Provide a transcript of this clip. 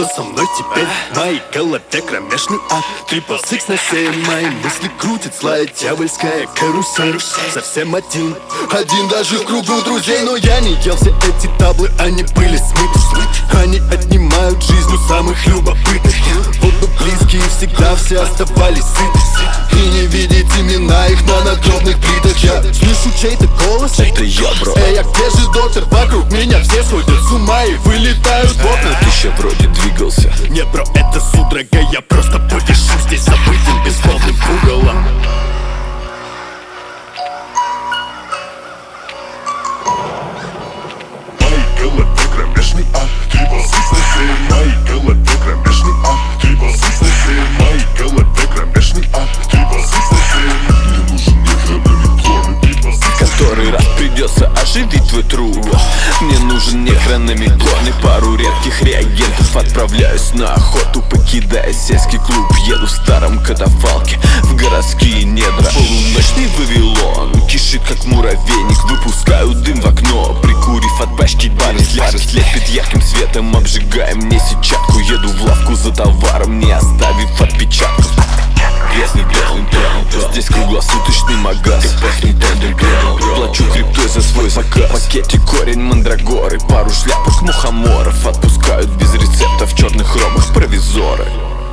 со мной теперь? В моей голове кромешный ад. Triple Six на 7, мои мысли крутит злая дьявольская карусель. Совсем один даже в кругу друзей. Но я не ел все эти таблы, они были смыты. Они отнимают жизнь у самых любопытных. Воду близкие всегда все оставались сыты. И не видеть имена их на надгробных плитах. Я слышу чей-то голос. Это я, бро. Эй, а где же доктор? Вокруг меня все сходят с ума и вылетают в окна. Ты еще вроде двигался. Не, бро, это судорога. Я просто повешу здесь забытым безмолвным пугалом. Моей голове кромешный ад. Triple Six на 7. Моей голове кромешный ад. Triple Six на 7. Моей голове кромешный ад. Triple Six на 7. Мне нужен нехранный план. Triple Six. Который раз придется оживить твой труп. Мне нужен нехронометрон и пару редких реагентов. Отправляюсь на охоту, покидая сельский клуб. Еду в старом катафалке в городские недра. Полуночный Вавилон кишит как муравейник. Выпускаю дым в окно, прикурив от пачки пары слепит ярким светом, обжигая мне сетчатку. Еду в лавку за товаром, не оставив отпечатков. Грязный даунтаун, здесь круглосуточный магаз. И пахнет андерграунд. Плачу криптой за свой заказ. В пакете корень мандрагоры, пару шляпок мухоморов. Отпускают без рецептов в черных робах провизоры.